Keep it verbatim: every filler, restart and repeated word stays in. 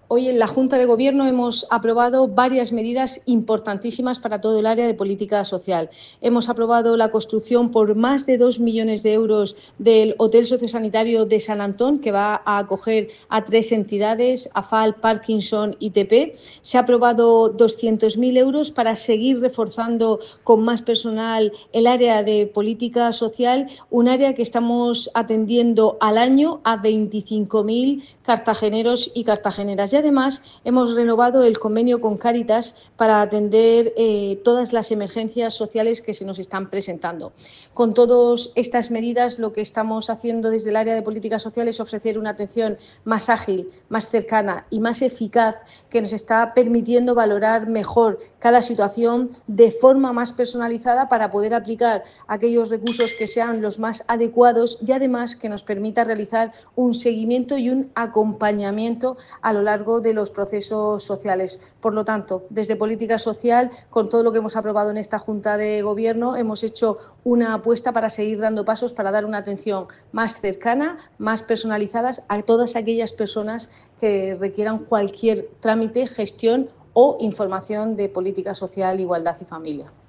Hoy en la Junta de Gobierno hemos aprobado varias medidas importantísimas para todo el área de política social. Hemos aprobado la construcción por más de dos millones de euros del Hotel Sociosanitario de San Antón, que va a acoger a tres entidades, AFAL, Parkinson y T P. Se ha aprobado doscientos mil euros para seguir reforzando con más personal el área de política social, un área que estamos atendiendo al año a veinticinco mil cartageneros y cartageneras. Y además hemos renovado el convenio con Cáritas para atender eh, todas las emergencias sociales que se nos están presentando. Con todas estas medidas, lo que estamos haciendo desde el área de políticas sociales es ofrecer una atención más ágil, más cercana y más eficaz, que nos está permitiendo valorar mejor cada situación de forma más personalizada para poder aplicar aquellos recursos que sean los más adecuados y además que nos permita realizar un seguimiento y un acompañamiento a lo largo de los procesos sociales. Por lo tanto, desde política social, con todo lo que hemos aprobado en esta Junta de Gobierno, hemos hecho una apuesta para seguir dando pasos para dar una atención más cercana, más personalizada a todas aquellas personas que requieran cualquier trámite, gestión o información de política social, igualdad y familia.